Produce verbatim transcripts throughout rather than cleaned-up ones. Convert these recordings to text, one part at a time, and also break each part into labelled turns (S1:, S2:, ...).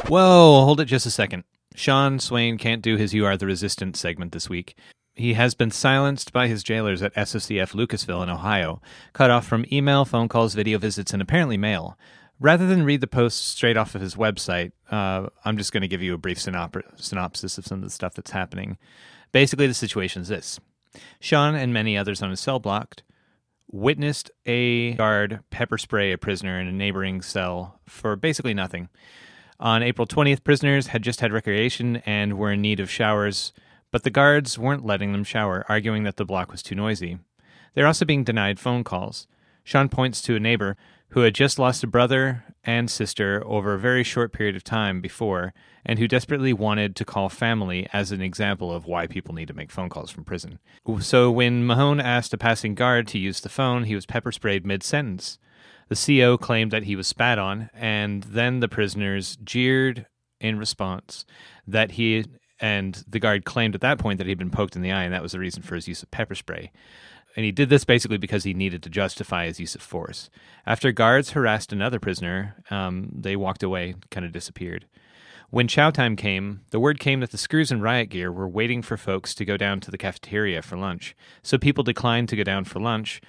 S1: Whoa, hold it just a second. Sean Swain can't do his You Are the Resistance segment this week. He has been silenced by his jailers at S O C F Lucasville in Ohio, cut off from email, phone calls, video visits, and apparently mail. Rather than read the post straight off of his website, uh, I'm just going to give you a brief synop- synopsis of some of the stuff that's happening. Basically, the situation is this. Sean and many others on his cell block witnessed a guard pepper spray a prisoner in a neighboring cell for basically nothing. On April twentieth, prisoners had just had recreation and were in need of showers, but the guards weren't letting them shower, arguing that the block was too noisy. They're also being denied phone calls. Sean points to a neighbor who had just lost a brother and sister over a very short period of time before, and who desperately wanted to call family as an example of why people need to make phone calls from prison. So when Mahone asked a passing guard to use the phone, he was pepper sprayed mid-sentence. The C O claimed that he was spat on, and then the prisoners jeered in response that he, and the guard claimed at that point that he'd been poked in the eye, and that was the reason for his use of pepper spray. And he did this basically because he needed to justify his use of force. After guards harassed another prisoner, um, they walked away, kind of disappeared. When chow time came, the word came that the screws and riot gear were waiting for folks to go down to the cafeteria for lunch. So people declined to go down for lunch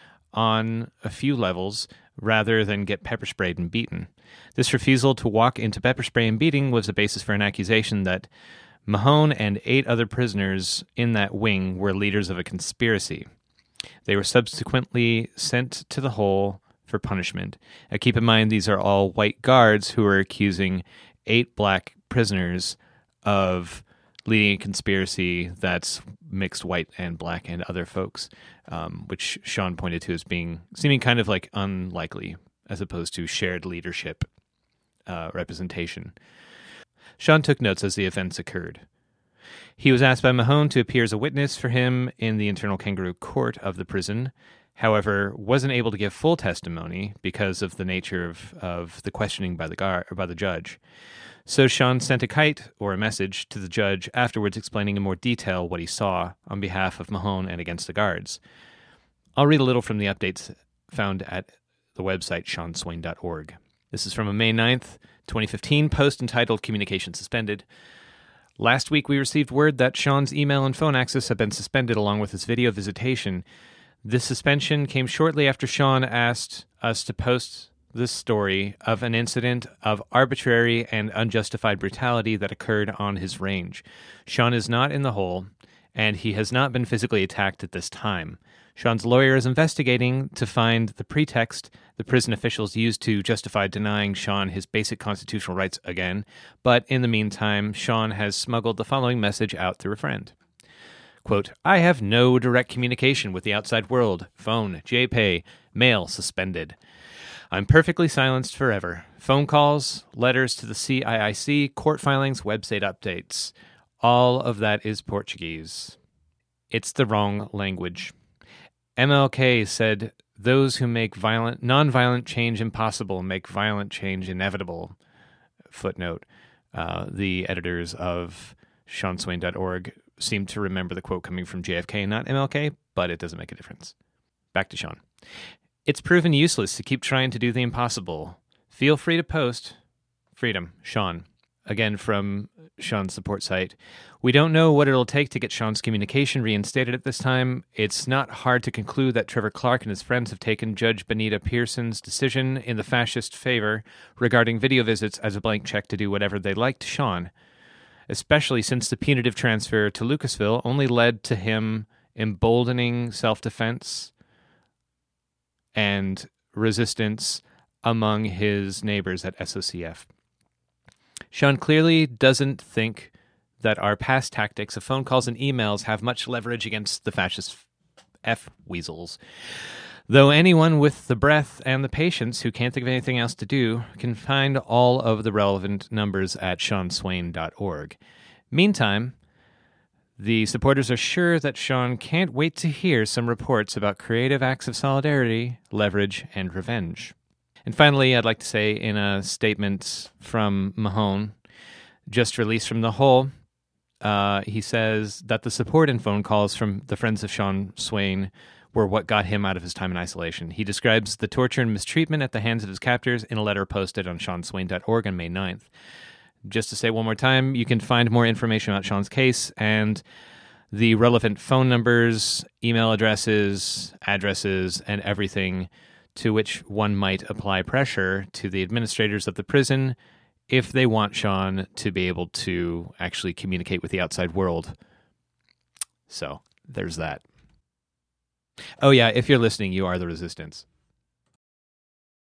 S1: on a few levels rather than get pepper sprayed and beaten. This refusal to walk into pepper spray and beating was the basis for an accusation that Mahone and eight other prisoners in that wing were leaders of a conspiracy. They were subsequently sent to the hole for punishment. Now, keep in mind, these are all white guards who are accusing eight black prisoners of leading a conspiracy that's mixed white and black and other folks, um, which Sean pointed to as being seeming kind of like unlikely as opposed to shared leadership uh, representation. Sean took notes as the offense occurred. He was asked by Mahone to appear as a witness for him in the internal kangaroo court of the prison, however, wasn't able to give full testimony because of the nature of, of the questioning by the guard, or by the judge. So Sean sent a kite, or a message, to the judge afterwards explaining in more detail what he saw on behalf of Mahone and against the guards. I'll read a little from the updates found at the website sean swain dot org. This is from a May ninth, twenty fifteen post entitled Communication Suspended. Last week we received word that Sean's email and phone access have been suspended along with his video visitation. This suspension came shortly after Sean asked us to post this story of an incident of arbitrary and unjustified brutality that occurred on his range. Sean is not in the hole, and he has not been physically attacked at this time. Sean's lawyer is investigating to find the pretext the prison officials used to justify denying Sean his basic constitutional rights again, but in the meantime, Sean has smuggled the following message out through a friend. Quote, I have no direct communication with the outside world. Phone, J-Pay, mail suspended. I'm perfectly silenced forever. Phone calls, letters to the C I I C, court filings, website updates. All of that is Portuguese. It's the wrong language. M L K said, those who make violent, non-violent change impossible make violent change inevitable. Footnote. Uh, the editors of sean swain dot org seem to remember the quote coming from J F K, not M L K, but it doesn't make a difference. Back to Sean. It's proven useless to keep trying to do the impossible. Feel free to post. Freedom, Sean. Again, from Sean's support site. We don't know what it'll take to get Sean's communication reinstated at this time. It's not hard to conclude that Trevor Clark and his friends have taken Judge Benita Pearson's decision in the fascist favor regarding video visits as a blank check to do whatever they like to Sean, especially since the punitive transfer to Lucasville only led to him emboldening self-defense and resistance among his neighbors at S O C F. Sean clearly doesn't think that our past tactics of phone calls and emails have much leverage against the fascist F-weasels. Though anyone with the breath and the patience who can't think of anything else to do can find all of the relevant numbers at sean swain dot org. Meantime, the supporters are sure that Sean can't wait to hear some reports about creative acts of solidarity, leverage, and revenge. And finally, I'd like to say in a statement from Mahone, just released from the hole, uh, he says that the support and phone calls from the friends of Sean Swain were what got him out of his time in isolation. He describes the torture and mistreatment at the hands of his captors in a letter posted on sean swain dot org on May ninth. Just to say one more time, you can find more information about Sean's case and the relevant phone numbers, email addresses, addresses, and everything to which one might apply pressure to the administrators of the prison if they want Sean to be able to actually communicate with the outside world. So, there's that. Oh yeah, if you're listening, you are the resistance.